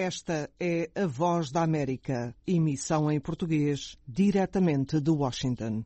Esta é a Voz da América, emissão em português, diretamente de Washington.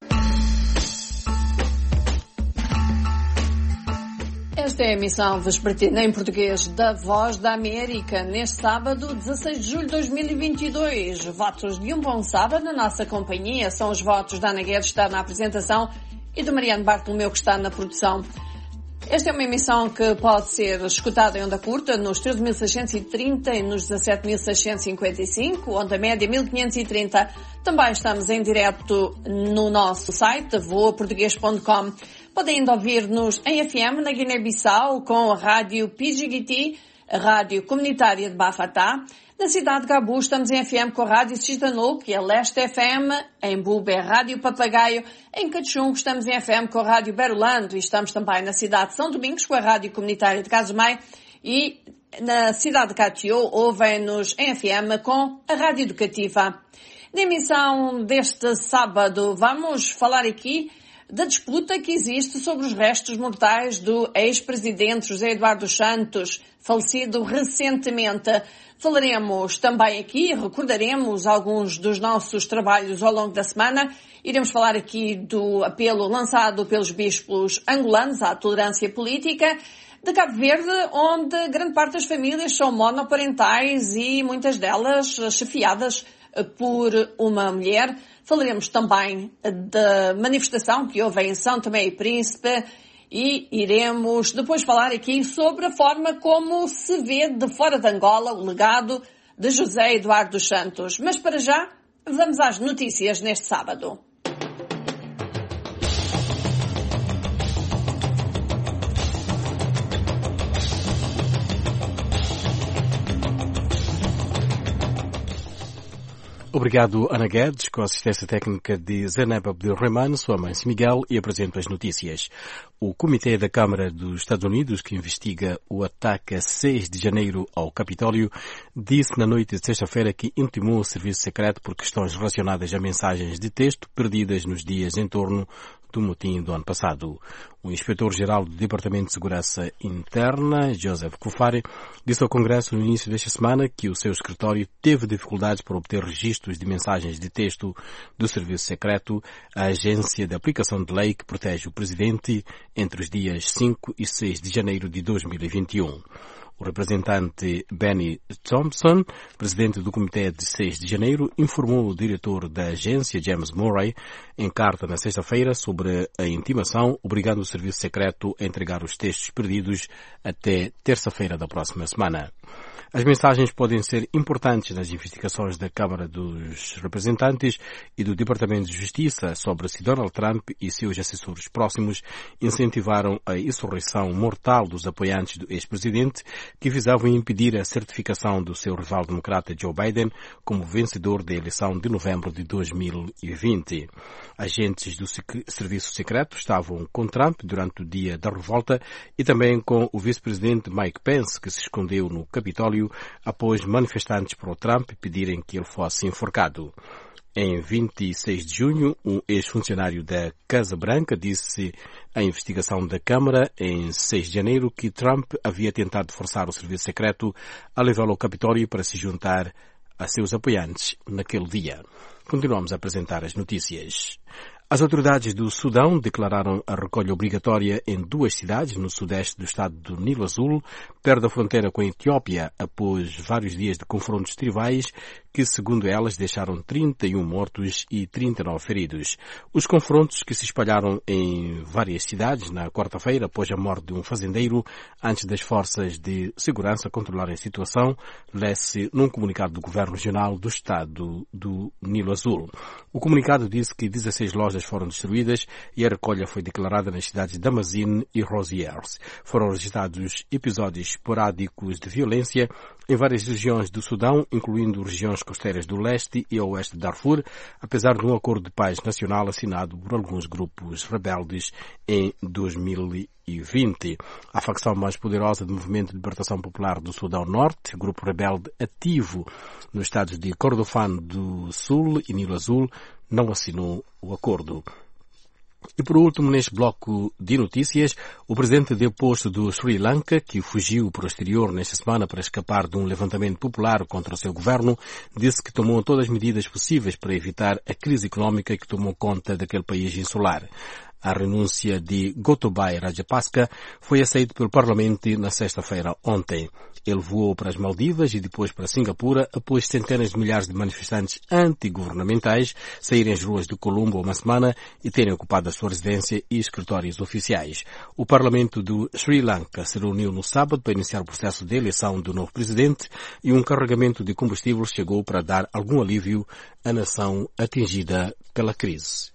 Esta é a emissão vespertina em português da Voz da América, neste sábado, 16 de julho de 2022. Votos de um bom sábado na nossa companhia são os votos da Ana Guedes, que está na apresentação, e do Mariano Bartolomeu, que está na produção. Esta é uma emissão que pode ser escutada em onda curta nos 13.630 e nos 17.655, onda média 1.530. Também estamos em direto no nosso site, voaportugues.com. Podem ainda ouvir-nos em FM na Guiné-Bissau com a rádio Pijigiti, a rádio comunitária de Bafatá. Na cidade de Gabu estamos em FM com a rádio Cisdanu, que é Leste FM, em Bube é Rádio Papagaio, em Cachungo estamos em FM com a rádio Berulando e estamos também na cidade de São Domingos com a rádio comunitária de Casumai e na cidade de Catió ouvem-nos em FM com a rádio educativa. Na emissão deste sábado vamos falar aqui da disputa que existe sobre os restos mortais do ex-presidente José Eduardo dos Santos, falecido recentemente. Falaremos também aqui, recordaremos alguns dos nossos trabalhos ao longo da semana. Iremos falar aqui do apelo lançado pelos bispos angolanos à tolerância política de Cabo Verde, onde grande parte das famílias são monoparentais e muitas delas chefiadas por uma mulher. Falaremos também da manifestação que houve em São Tomé e Príncipe e iremos depois falar aqui sobre a forma como se vê de fora de Angola o legado de José Eduardo dos Santos. Mas para já, vamos às notícias neste sábado. Obrigado, Ana Guedes, com a assistência técnica de Zeneb Abdelrahman, sua mãe Miguel, e apresento as notícias. O Comitê da Câmara dos Estados Unidos, que investiga o ataque a 6 de janeiro ao Capitólio, disse na noite de sexta-feira que intimou o serviço secreto por questões relacionadas a mensagens de texto perdidas nos dias em torno do motim do ano passado. O inspetor-geral do Departamento de Segurança Interna, Joseph Kufari, disse ao Congresso no início desta semana que o seu escritório teve dificuldades para obter registros de mensagens de texto do Serviço Secreto, a agência de aplicação de lei que protege o presidente, entre os dias 5 e 6 de janeiro de 2021. O representante Benny Thompson, presidente do Comitê de 6 de janeiro, informou o diretor da agência, James Murray, em carta na sexta-feira sobre a intimação, obrigando o serviço secreto a entregar os textos perdidos até terça-feira da próxima semana. As mensagens podem ser importantes nas investigações da Câmara dos Representantes e do Departamento de Justiça sobre se Donald Trump e seus assessores próximos incentivaram a insurreição mortal dos apoiantes do ex-presidente que visavam impedir a certificação do seu rival democrata Joe Biden como vencedor da eleição de novembro de 2020. Agentes do Serviço Secreto estavam com Trump durante o dia da revolta e também com o vice-presidente Mike Pence, que se escondeu no Capitólio após manifestantes pró-Trump pedirem que ele fosse enforcado. Em 26 de junho, um ex-funcionário da Casa Branca disse à investigação da Câmara, em 6 de janeiro, que Trump havia tentado forçar o serviço secreto a levá-lo ao Capitólio para se juntar a seus apoiantes naquele dia. Continuamos a apresentar as notícias. As autoridades do Sudão declararam a recolha obrigatória em 2 cidades no sudeste do estado do Nilo Azul, perto da fronteira com a Etiópia, após vários dias de confrontos tribais que, segundo elas, deixaram 31 mortos e 39 feridos. Os confrontos, que se espalharam em várias cidades na quarta-feira após a morte de um fazendeiro, antes das forças de segurança controlarem a situação, lê-se num comunicado do Governo Regional do estado do Nilo Azul. O comunicado disse que 16 lojas foram destruídas e a recolha foi declarada nas cidades de Damazine e Rosiers. Foram registrados episódios esporádicos de violência em várias regiões do Sudão, incluindo regiões costeiras do leste e oeste de Darfur, apesar de um acordo de paz nacional assinado por alguns grupos rebeldes em 2020. A facção mais poderosa do Movimento de Libertação Popular do Sudão Norte, grupo rebelde ativo nos estados de Kordofan do Sul e Nilo Azul, não assinou o acordo. E por último, neste bloco de notícias, o presidente deposto do Sri Lanka, que fugiu para o exterior nesta semana para escapar de um levantamento popular contra o seu governo, disse que tomou todas as medidas possíveis para evitar a crise económica que tomou conta daquele país insular. A renúncia de Gotabaya Rajapaksa foi aceita pelo Parlamento na sexta-feira ontem. Ele voou para as Maldivas e depois para Singapura após centenas de milhares de manifestantes antigovernamentais saírem às ruas de Colombo há uma semana e terem ocupado a sua residência e escritórios oficiais. O Parlamento do Sri Lanka se reuniu no sábado para iniciar o processo de eleição do novo presidente e um carregamento de combustíveis chegou para dar algum alívio à nação atingida pela crise.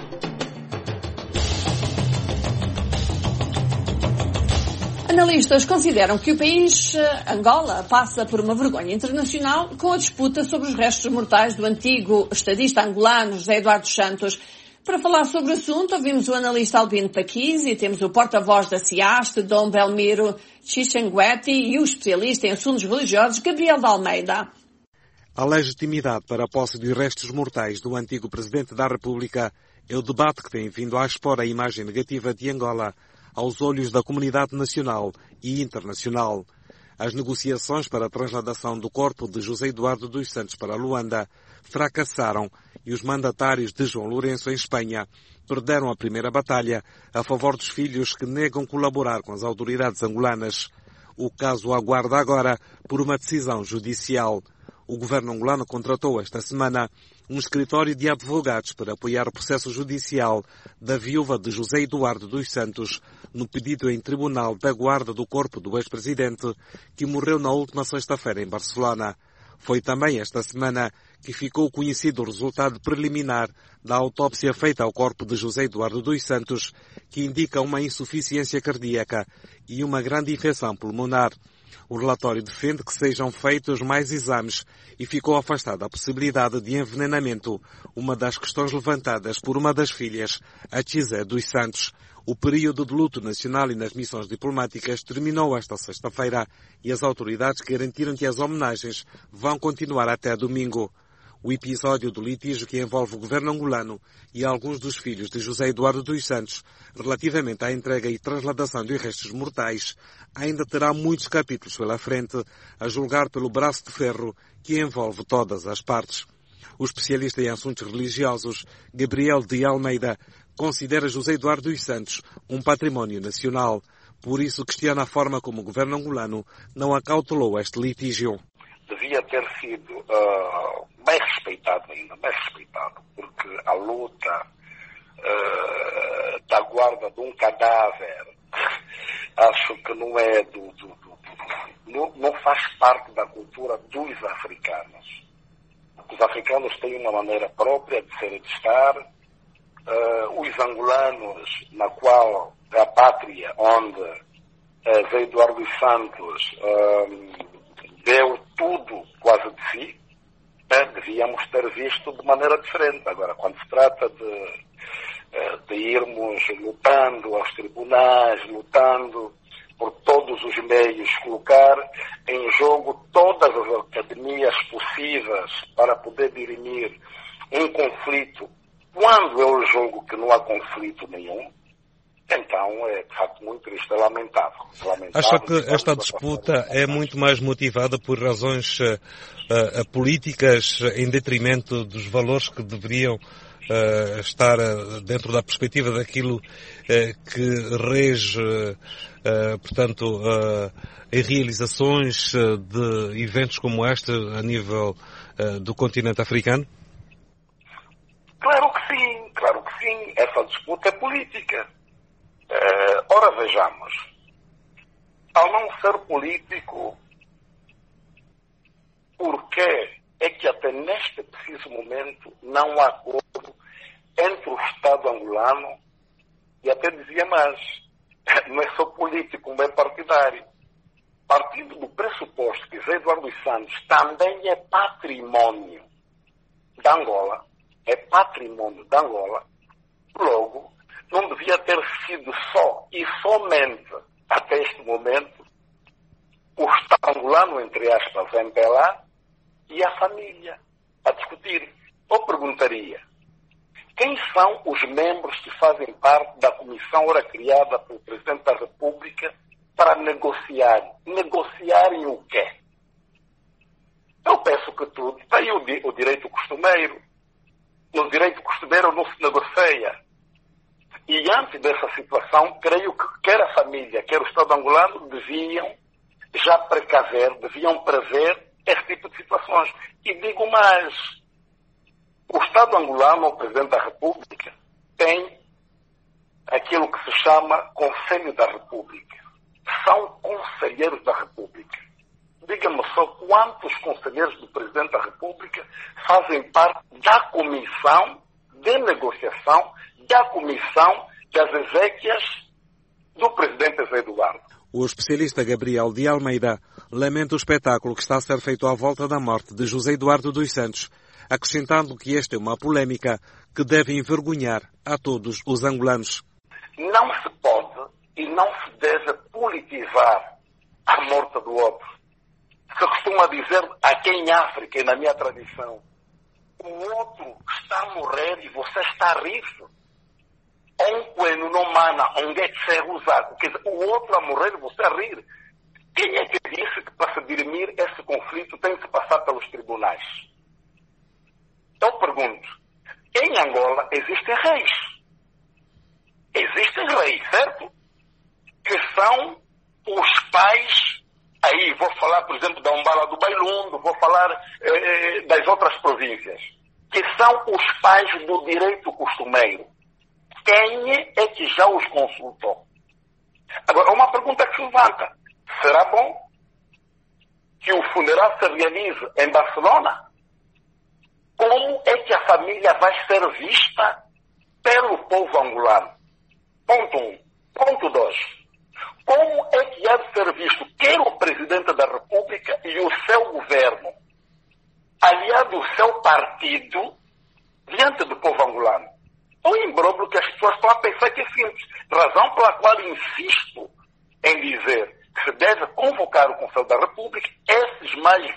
Analistas consideram que o país, Angola, passa por uma vergonha internacional com a disputa sobre os restos mortais do antigo estadista angolano José Eduardo Santos. Para falar sobre o assunto, ouvimos o analista Albino Paquis e temos o porta-voz da CIAST, Dom Belmiro Xixangueti, e o especialista em assuntos religiosos, Gabriel de Almeida. A legitimidade para a posse de restos mortais do antigo presidente da República é o debate que tem vindo a expor a imagem negativa de Angola aos olhos da comunidade nacional e internacional. As negociações para a transladação do corpo de José Eduardo dos Santos para Luanda fracassaram e os mandatários de João Lourenço em Espanha perderam a primeira batalha a favor dos filhos que negam colaborar com as autoridades angolanas. O caso aguarda agora por uma decisão judicial. O governo angolano contratou esta semana um escritório de advogados para apoiar o processo judicial da viúva de José Eduardo dos Santos no pedido em tribunal da guarda do corpo do ex-presidente que morreu na última sexta-feira em Barcelona. Foi também esta semana que ficou conhecido o resultado preliminar da autópsia feita ao corpo de José Eduardo dos Santos, que indica uma insuficiência cardíaca e uma grande infecção pulmonar. O relatório defende que sejam feitos mais exames e ficou afastada a possibilidade de envenenamento, uma das questões levantadas por uma das filhas, a Chizé dos Santos. O período de luto nacional e nas missões diplomáticas terminou esta sexta-feira e as autoridades garantiram que as homenagens vão continuar até domingo. O episódio do litígio que envolve o governo angolano e alguns dos filhos de José Eduardo dos Santos relativamente à entrega e transladação de restos mortais ainda terá muitos capítulos pela frente, a julgar pelo braço de ferro que envolve todas as partes. O especialista em assuntos religiosos, Gabriel de Almeida, considera José Eduardo dos Santos um património nacional. Por isso questiona a forma como o governo angolano não acautelou este litígio. Devia ter sido bem respeitado ainda, bem respeitado, porque a luta da guarda de um cadáver acho que não é não faz parte da cultura dos africanos. Os africanos têm uma maneira própria de ser e de estar. Os angolanos, na qual a pátria onde José Eduardo dos Santos deu tudo quase de si, devíamos ter visto de maneira diferente. Agora, quando se trata de irmos lutando aos tribunais, lutando por todos os meios, colocar em jogo todas as academias possíveis para poder dirimir um conflito, quando eu julgo que não há conflito nenhum, então é de facto muito triste, é lamentável. Acha que esta disputa é muito mais motivada por razões políticas em detrimento dos valores que deveriam estar dentro da perspectiva daquilo que rege, portanto, em realizações de eventos como este a nível do continente africano? Claro que sim. Essa disputa é política. Ora, vejamos. Ao não ser político, por que é que até neste preciso momento não há acordo entre o Estado angolano e até dizia mais, não é só político, não é partidário. Partindo do pressuposto que José Eduardo dos Santos também é património da Angola, logo, não devia ter sido só e somente até este momento o Estado angolano, entre aspas, MPLA, e a família a discutir. Eu perguntaria, quem são os membros que fazem parte da comissão ora criada pelo Presidente da República para negociar? Negociarem o quê? Eu penso que tudo tem o direito costumeiro. No direito costumeiro não se negocia. E antes dessa situação, creio que quer a família, quer o Estado angolano deviam já deviam prever esse tipo de situações. E digo mais, o Estado angolano, o Presidente da República, tem aquilo que se chama Conselho da República. São conselheiros da República. Diga-me só quantos conselheiros do Presidente da República fazem parte da comissão de negociação, da comissão das exéquias do Presidente José Eduardo. O especialista Gabriel de Almeida lamenta o espetáculo que está a ser feito à volta da morte de José Eduardo dos Santos, acrescentando que esta é uma polêmica que deve envergonhar a todos os angolanos. Não se pode e não se deve politizar a morte do outro. Se costuma dizer aqui em África e na minha tradição, o outro está a morrer e você está a rir-se. Quer dizer, o outro a morrer e você a rir. Quem é que disse que para se dirimir esse conflito tem que se passar pelos tribunais? Eu pergunto, em Angola existem reis. Existem reis, certo? Que são os pais, aí vou falar, por exemplo, da Umbala do Bailundo, vou falar das outras províncias, que são os pais do direito costumeiro. Quem é que já os consultou? Agora, uma pergunta que se levanta. Será bom que o funeral se realize em Barcelona? Como é que a família vai ser vista pelo povo angolano? Ponto 1. Ponto 2. Como é que há de ser visto quer o Presidente da República e o seu governo, aliado o seu partido, diante do povo angolano? O imbróglio que as pessoas estão a pensar que é simples. Razão pela qual insisto em dizer que se deve convocar o Conselho da República, estes mais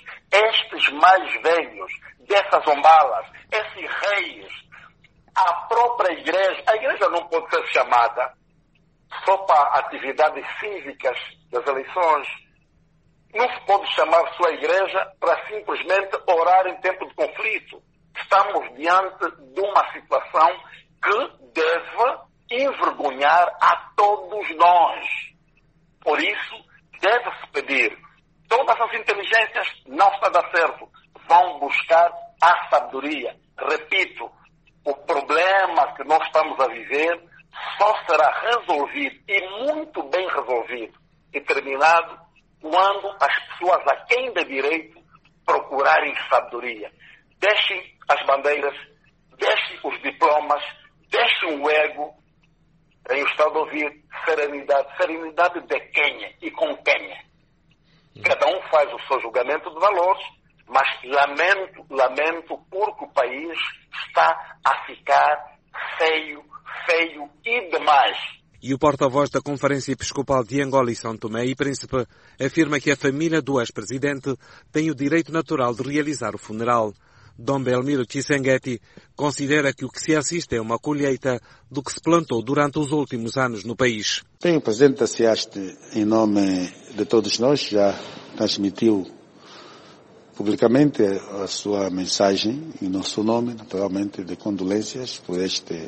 velhos dessas ombalas, esses reis, a própria igreja. A igreja não pode ser chamada só para atividades cívicas das eleições. Não se pode chamar sua igreja para simplesmente orar em tempo de conflito. Estamos diante de uma situação que deve envergonhar a todos nós. Por isso, deve-se pedir. Todas as inteligências não está a dar certo. Vão buscar a sabedoria. Repito, o problema que nós estamos a viver só será resolvido, e muito bem resolvido, e terminado, quando as pessoas a quem dê direito procurarem sabedoria. Deixem as bandeiras, deixem os diplomas, deixem o ego. Tenho estado a ouvir serenidade. Serenidade de quem e com quem? Cada um faz o seu julgamento de valores, mas lamento porque o país está a ficar feio e demais. E o porta-voz da Conferência Episcopal de Angola e São Tomé e Príncipe afirma que a família do ex-presidente tem o direito natural de realizar o funeral. Dom Belmiro Tshisekedi considera que o que se assiste é uma colheita do que se plantou durante os últimos anos no país. Bem, o presidente da SEASTE, em nome de todos nós, já transmitiu publicamente a sua mensagem, em nosso nome, naturalmente, de condolências por este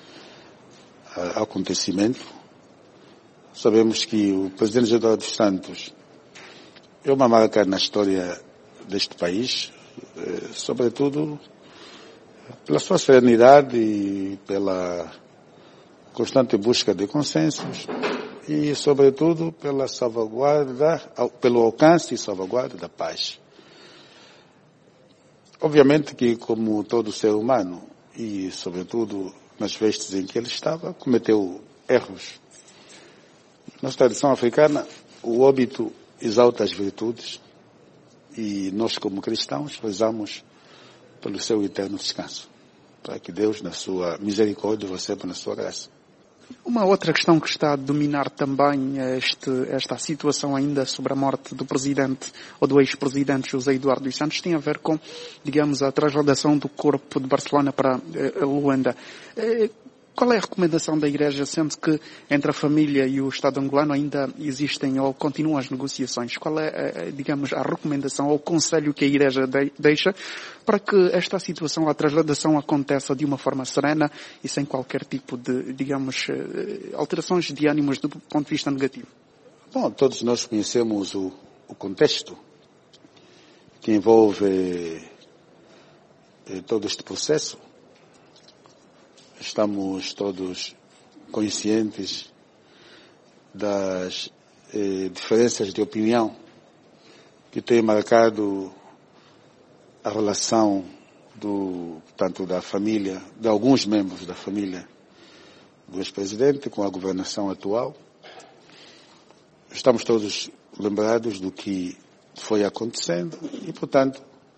acontecimento. Sabemos que o presidente José Eduardo dos Santos é uma marca na história deste país, sobretudo pela sua serenidade e pela constante busca de consensos e, sobretudo, pela salvaguarda, pelo alcance e salvaguarda da paz. Obviamente que, como todo ser humano, e, sobretudo, nas vestes em que ele estava, cometeu erros. Na tradição africana, o óbito exalta as virtudes e nós, como cristãos, rezamos pelo seu eterno descanso, para que Deus, na sua misericórdia, receba na sua graça. Uma outra questão que está a dominar também esta situação ainda sobre a morte do presidente ou do ex-presidente José Eduardo dos Santos tem a ver com, digamos, a trasladação do corpo de Barcelona para Luanda. Qual é a recomendação da Igreja, sendo que entre a família e o Estado angolano ainda existem ou continuam as negociações? Qual é, digamos, a recomendação ou o conselho que a Igreja deixa para que esta situação, a trasladação aconteça de uma forma serena e sem qualquer tipo de, digamos, alterações de ânimos do ponto de vista negativo? Bom, todos nós conhecemos o contexto que envolve todo este processo. Estamos todos conscientes das diferenças de opinião que têm marcado a relação tanto da família, de alguns membros da família do ex-presidente com a governação atual. Estamos todos lembrados do que foi acontecendo e, portanto,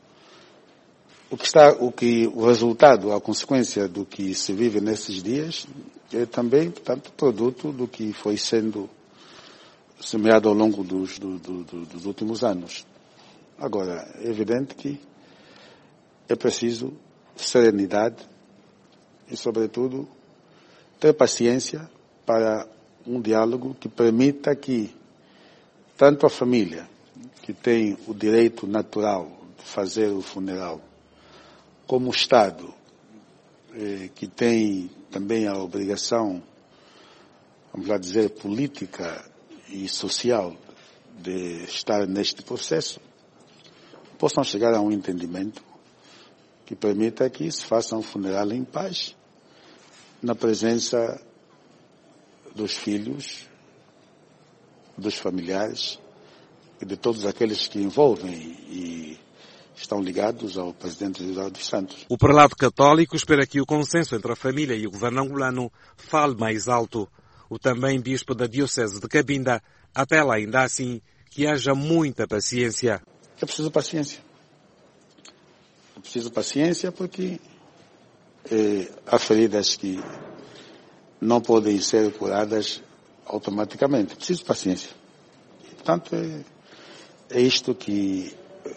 o resultado, a consequência do que se vive nesses dias é também, portanto, produto do que foi sendo semeado ao longo dos últimos anos. Agora, é evidente que é preciso serenidade e, sobretudo, ter paciência para um diálogo que permita que tanto a família, que tem o direito natural de fazer o funeral, como o Estado, que tem também a obrigação, vamos lá dizer, política e social de estar neste processo, possam chegar a um entendimento que permita que se faça um funeral em paz, na presença dos filhos, dos familiares e de todos aqueles que envolvem e estão ligados ao presidente Eduardo dos Santos. O prelado católico espera que o consenso entre a família e o governo angolano fale mais alto. O também bispo da Diocese de Cabinda apela ainda assim que haja muita paciência. É preciso paciência. É preciso paciência porque há feridas que não podem ser curadas automaticamente. É preciso paciência. Portanto, é isto que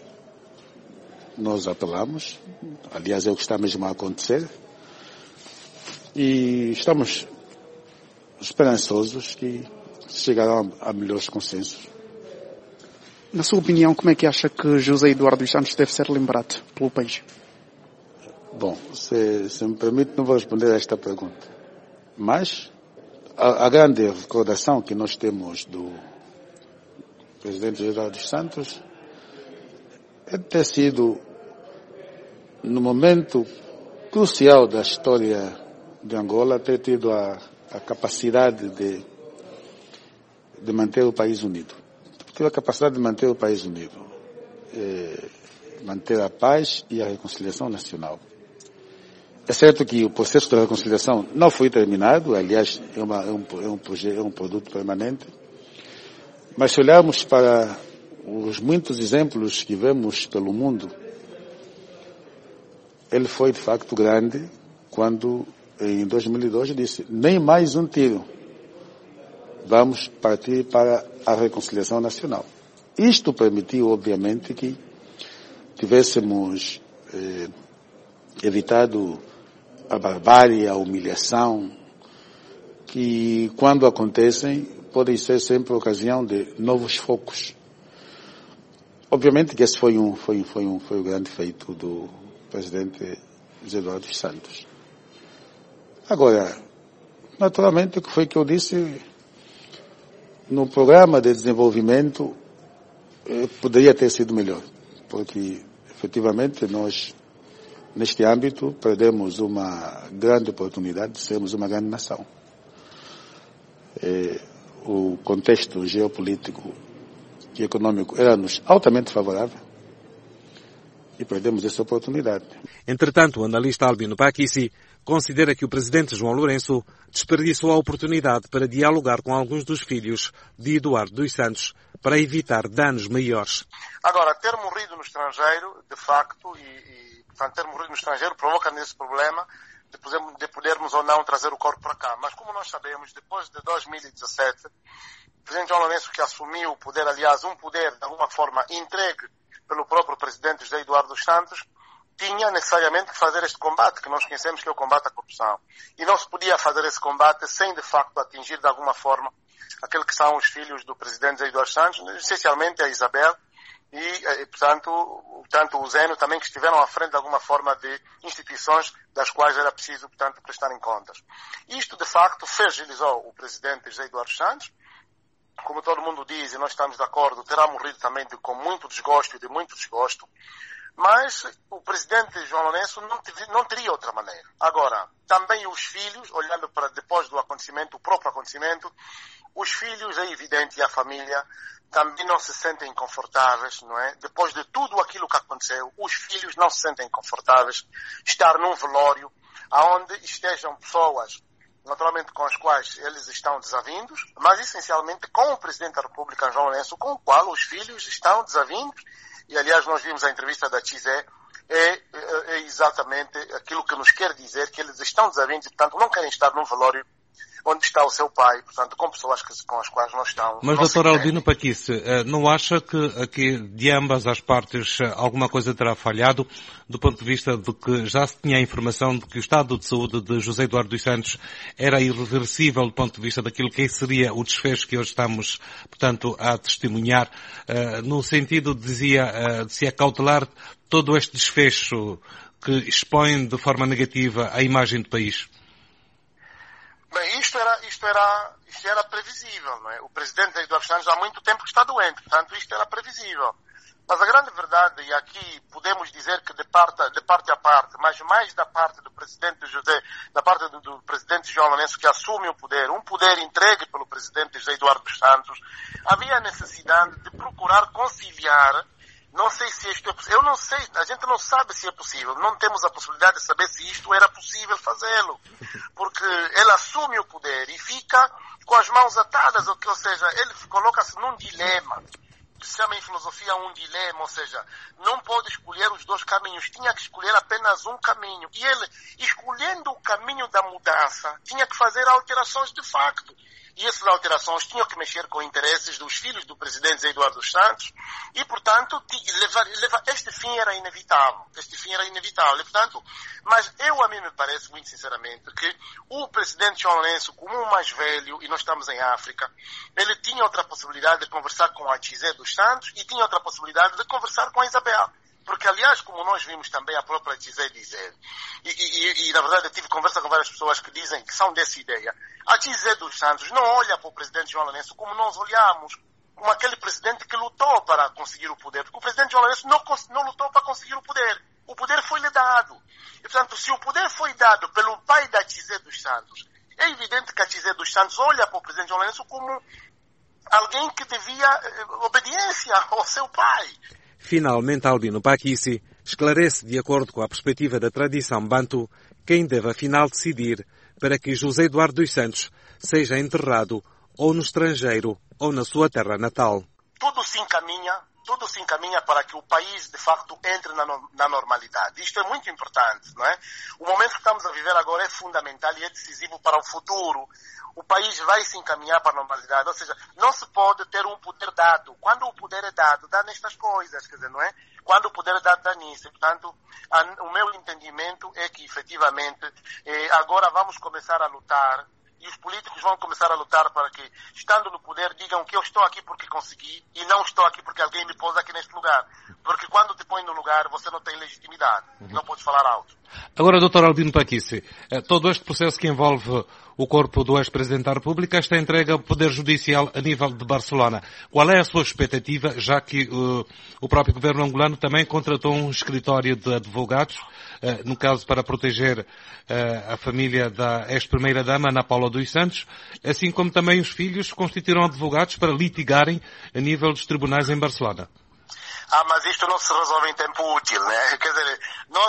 nós apelamos, aliás é o que está mesmo a acontecer, e estamos esperançosos que chegarão a melhores consensos. Na sua opinião, como é que acha que José Eduardo dos Santos deve ser lembrado pelo país? Bom, se me permite, não vou responder a esta pergunta, mas a grande recordação que nós temos do presidente José Eduardo dos Santos é ter sido, no momento crucial da história de Angola, ter tido a capacidade de manter o país unido. Teve a capacidade de manter o país unido, manter a paz e a reconciliação nacional. É certo que o processo da reconciliação não foi terminado, aliás, é um produto permanente, mas se olharmos para os muitos exemplos que vemos pelo mundo, ele foi de facto grande quando, em 2002, disse: nem mais um tiro, vamos partir para a reconciliação nacional. Isto permitiu, obviamente, que tivéssemos evitado a barbárie, a humilhação, que quando acontecem podem ser sempre ocasião de novos focos. Obviamente que esse foi o grande feito do presidente José Eduardo dos Santos. Agora, naturalmente, o que foi que eu disse, no programa de desenvolvimento poderia ter sido melhor, porque efetivamente nós, neste âmbito, perdemos uma grande oportunidade de sermos uma grande nação. O contexto geopolítico e econômico era-nos altamente favorável e perdemos essa oportunidade. Entretanto, o analista Albino Paquissi considera que o presidente João Lourenço desperdiçou a oportunidade para dialogar com alguns dos filhos de Eduardo dos Santos para evitar danos maiores. Agora, ter morrido no estrangeiro, de facto, portanto, ter morrido no estrangeiro provoca nesse problema, de podermos ou não trazer o corpo para cá. Mas como nós sabemos, depois de 2017, o presidente João Lourenço, que assumiu o poder, aliás, um poder de alguma forma entregue pelo próprio presidente José Eduardo dos Santos, tinha necessariamente que fazer este combate, que nós conhecemos que é o combate à corrupção. E não se podia fazer esse combate sem, de facto, atingir de alguma forma aqueles que são os filhos do presidente José Eduardo dos Santos, essencialmente a Isabel e, portanto, tanto o Zeno também, que estiveram à frente de alguma forma de instituições das quais era preciso, portanto, prestarem contas. Isto, de facto, fragilizou o presidente José Eduardo dos Santos. Como todo mundo diz, e nós estamos de acordo, terá morrido também com muito desgosto e de muito desgosto. Mas o presidente João Lourenço não teria outra maneira. Agora, também os filhos, olhando para depois do acontecimento, o próprio acontecimento, os filhos, é evidente, e a família também não se sentem confortáveis, não é? Depois de tudo aquilo que aconteceu, os filhos não se sentem confortáveis estar num velório onde estejam pessoas, naturalmente com as quais eles estão desavindos, mas essencialmente com o Presidente da República, João Lourenço, com o qual os filhos estão desavindos. E, aliás, nós vimos a entrevista da Chizé, é exatamente aquilo que nos quer dizer, que eles estão desavindos e, portanto, não querem estar num velório onde está o seu pai, portanto, com pessoas com as quais não estão. Mas, Dr. Albino Paquice, não acha que aqui de ambas as partes alguma coisa terá falhado, do ponto de vista de que já se tinha a informação de que o estado de saúde de José Eduardo dos Santos era irreversível do ponto de vista daquilo que seria o desfecho que hoje estamos, portanto, a testemunhar, no sentido, dizia, de se acautelar todo este desfecho que expõe de forma negativa a imagem do país? Bem, isto era previsível, não é? O presidente Eduardo Santos há muito tempo que está doente, portanto isto era previsível. Mas a grande verdade, e aqui podemos dizer que de parte a parte, mas mais da parte do presidente José, da parte do presidente João Lourenço, que assume o poder, um poder entregue pelo presidente José Eduardo dos Santos, havia a necessidade de procurar conciliar. Não sei se isto é possível. Eu não sei, a gente não sabe se é possível. Não temos a possibilidade de saber se isto era possível fazê-lo. Porque ele assume o poder e fica com as mãos atadas, ou seja, ele coloca-se num dilema. Se chama em filosofia um dilema, ou seja, não pode escolher os dois caminhos, tinha que escolher apenas um caminho. E ele, escolhendo o caminho da mudança, tinha que fazer alterações de facto. E essas alterações tinham que mexer com interesses dos filhos do presidente Eduardo dos Santos e, portanto, este fim era inevitável. E, portanto, mas a mim me parece, muito sinceramente, que o presidente João Lourenço, como o mais velho, e nós estamos em África, ele tinha outra possibilidade de conversar com a Chizé dos Santos e tinha outra possibilidade de conversar com a Isabel. Porque, aliás, como nós vimos também a própria Chizé dizer, e na verdade eu tive conversa com várias pessoas que dizem que são dessa ideia, a Chizé dos Santos não olha para o presidente João Lourenço como nós olhamos, como aquele presidente que lutou para conseguir o poder. Porque o presidente João Lourenço não lutou para conseguir o poder foi-lhe dado. E, portanto, se o poder foi dado pelo pai da Chizé dos Santos, é evidente que a Chizé dos Santos olha para o presidente João Lourenço como alguém que devia obediência ao seu pai. Finalmente, Albino Paquice esclarece, de acordo com a perspectiva da tradição bantu, quem deve afinal decidir para que José Eduardo dos Santos seja enterrado ou no estrangeiro ou na sua terra natal. Tudo se encaminha para que o país, de facto, entre na normalidade. Isto é muito importante, não é? O momento que estamos a viver agora é fundamental e é decisivo para o futuro. O país vai se encaminhar para a normalidade, ou seja, não se pode ter um poder dado. Quando o poder é dado, dá nestas coisas, quer dizer, não é? Quando o poder é dado, dá nisso. Portanto, o meu entendimento é que, efetivamente, agora vamos começar a lutar, e os políticos vão começar a lutar para que, estando no poder, digam que eu estou aqui porque consegui e não estou aqui porque alguém me pôs aqui neste lugar. Porque quando te põe no lugar, você não tem legitimidade. Não pode falar alto. Agora, Dr. Albino Paquice, todo este processo que envolve o corpo do ex-presidente da República está entregue ao Poder Judicial a nível de Barcelona. Qual é a sua expectativa, já que o próprio governo angolano também contratou um escritório de advogados, no caso para proteger a família da ex-primeira-dama, Ana Paula dos Santos, assim como também os filhos constituíram advogados para litigarem a nível dos tribunais em Barcelona? Mas isto não se resolve em tempo útil, né? Quer dizer,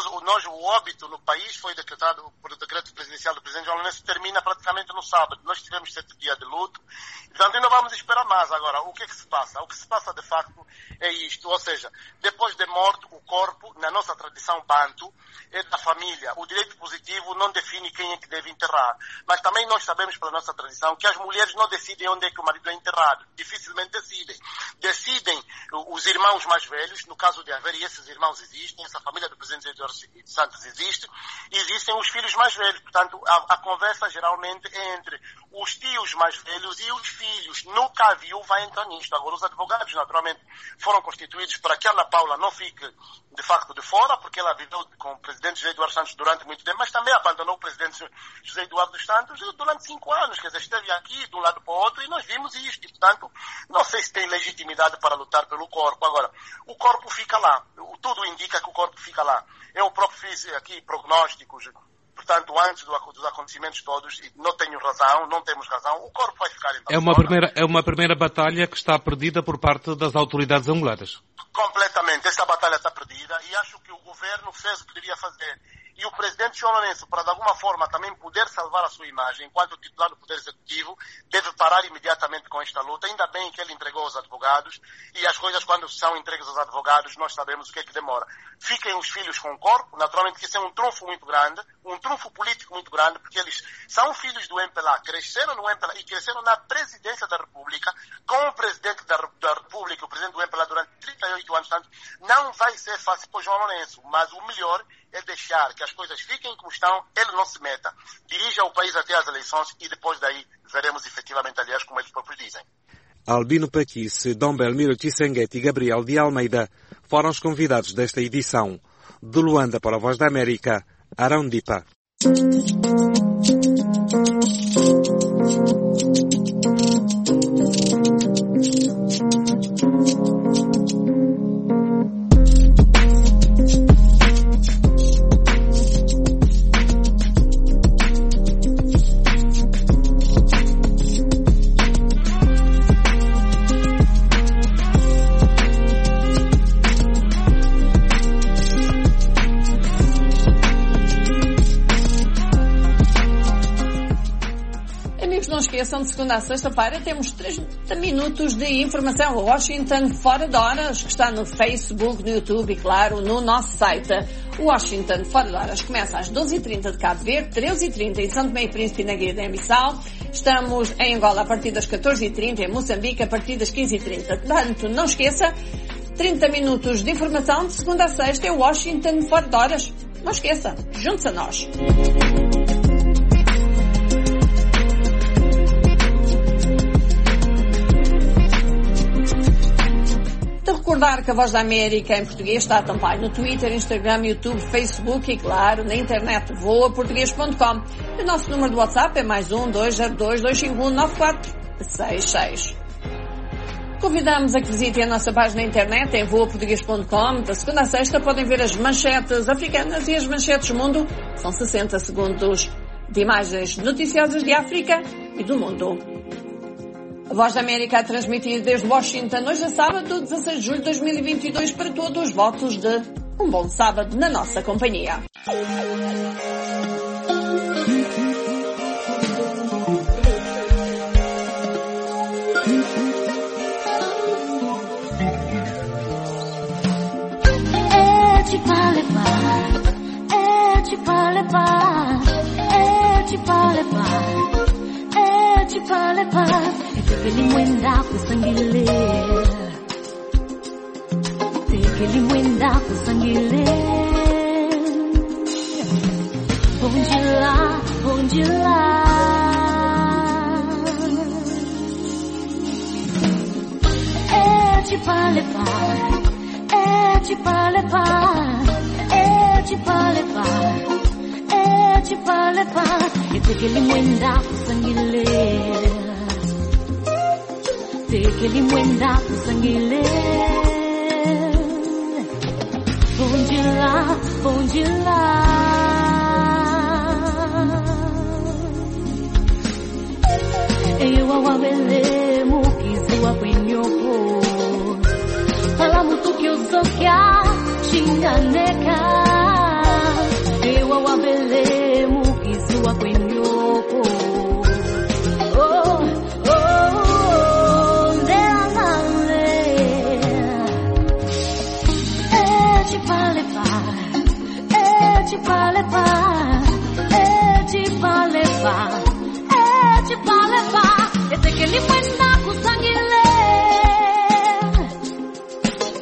o óbito no país foi decretado por decreto presidencial do presidente João Lourenço, termina praticamente no sábado. Nós tivemos 7 dias de luto, portanto ainda vamos esperar mais. Agora, o que é que se passa? O que se passa de facto é isto, ou seja, depois de morto, o corpo, na nossa tradição bantu, é da família. O direito positivo não define quem é que deve enterrar, mas também nós sabemos pela nossa tradição que as mulheres não decidem onde é que o marido é enterrado, dificilmente decidem. Decidem os irmãos mais velhos, no caso de haver, e esses irmãos existem, essa família do presidente Eduardo Santos existe, existem os filhos mais velhos. Portanto, a conversa geralmente é entre os tios mais velhos e os filhos. Nunca a viúva entra nisto. Agora, os advogados, naturalmente, foram constituídos para que a Ana Paula não fique, de facto, de fora, porque ela viveu com o presidente José Eduardo Santos durante muito tempo, mas também abandonou o presidente José Eduardo dos Santos durante 5 anos. Quer dizer, esteve aqui de um lado para o outro e nós vimos isto. E, portanto, não sei se tem legitimidade para lutar pelo corpo. Agora, o corpo fica lá. Tudo indica que o corpo fica lá. Eu próprio fiz aqui prognósticos, portanto, antes dos acontecimentos todos, e não temos razão, o corpo vai ficar em Barcelona. É uma primeira batalha que está perdida por parte das autoridades angolanas. Completamente. Essa batalha está perdida e acho que o governo fez o que devia fazer. E o presidente João Lourenço, para de alguma forma também poder salvar a sua imagem enquanto titular do Poder Executivo, deve parar imediatamente com esta luta. Ainda bem que ele entregou aos advogados, e as coisas quando são entregues aos advogados, nós sabemos o que é que demora. Fiquem os filhos com o corpo, naturalmente que isso é um trunfo muito grande, um trunfo político muito grande, porque eles são filhos do MPLA, cresceram no MPLA e cresceram na presidência da República, com o presidente da República, o presidente do MPLA durante 38 anos, portanto, não vai ser fácil para o João Lourenço, mas o melhor é deixar que as coisas fiquem como estão, ele não se meta, dirija o país até as eleições e depois daí veremos efetivamente, aliás, como eles próprios dizem. Albino Paquice, Dom Belmiro Tissanguete e Gabriel de Almeida foram os convidados desta edição. De Luanda para a Voz da América, Arão Dipa. De segunda a sexta-feira temos 30 minutos de informação. Washington Fora de Horas, que está no Facebook, no YouTube e, claro, no nosso site. Washington Fora de Horas começa às 12h30 de Cabo Verde, 13h30 em São Tomé e Príncipe, na Guiné-Bissau. Estamos em Angola a partir das 14h30, em Moçambique a partir das 15h30. Portanto, não esqueça, 30 minutos de informação de segunda a sexta é Washington Fora de Horas. Não esqueça, junte-se a nós. Recordar que a Voz da América em português está também no Twitter, Instagram, YouTube, Facebook e, claro, na internet voaportuguês.com. E o nosso número de WhatsApp é +1 202 251 9466. Convidamos a que visitem a nossa página na internet em voaportuguês.com. Da segunda a sexta podem ver as manchetes africanas e as manchetes do mundo. São 60 segundos de imagens noticiosas de África e do mundo. A Voz da América a transmitir desde Washington, hoje é sábado, 16 de julho de 2022, para todos os votos de um bom sábado na nossa companhia. Ele muenda com sangue ele muenda com sangue onde lá é te para levar que ele muenda com sangue que ele muenda com sangue onde lá eu awabele mukizi wa kwenyoko fala mutu kyozo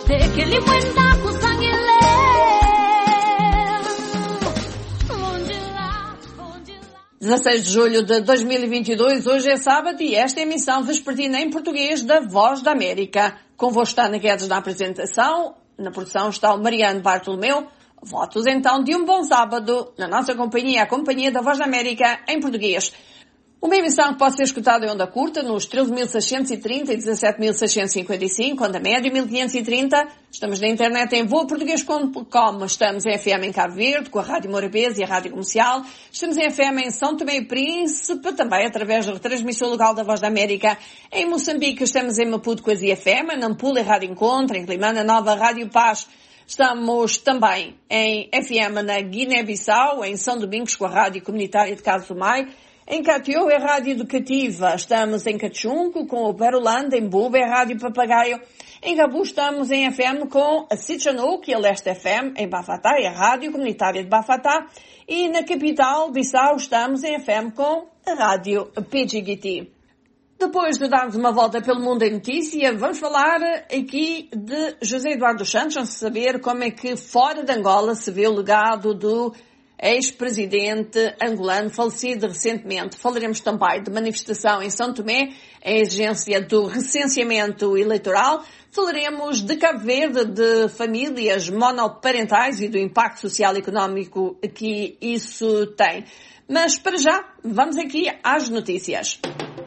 16 de julho de 2022, hoje é sábado e esta é a emissão vespertina em português da Voz da América. Convosco está Ana Guedes na apresentação, na produção está o Mariano Bartolomeu. Votos então de um bom sábado na nossa companhia, a Companhia da Voz da América em português. Uma emissão que pode ser escutada em onda curta nos 13.630 e 17.655, onda média 1.530. Estamos na internet em voaportuguês.com. Estamos em FM em Cabo Verde, com a Rádio Morabeza e a Rádio Comercial. Estamos em FM em São Tomé e Príncipe, também através da retransmissão local da Voz da América. Em Moçambique estamos em Maputo com a ZFM, em Nampula, Rádio Encontro, em Climana, Nova Rádio Paz. Estamos também em FM na Guiné-Bissau, em São Domingos com a Rádio Comunitária de Caso do Maio. Em Catió é Rádio Educativa. Estamos em Cachunco com o Berolanda, em Buba é Rádio Papagaio. Em Gabu estamos em FM com a Sitchanouk e a Leste FM. Em Bafatá é a Rádio Comunitária de Bafatá. E na capital, Bissau, estamos em FM com a Rádio PGGT. Depois de darmos uma volta pelo mundo em notícia, vamos falar aqui de José Eduardo dos Santos, vamos saber como é que fora de Angola se vê o legado do ex-presidente angolano falecido recentemente. Falaremos também de manifestação em São Tomé, a exigência do recenseamento eleitoral. Falaremos de Cabo Verde, de famílias monoparentais e do impacto social e económico que isso tem. Mas para já, vamos aqui às notícias.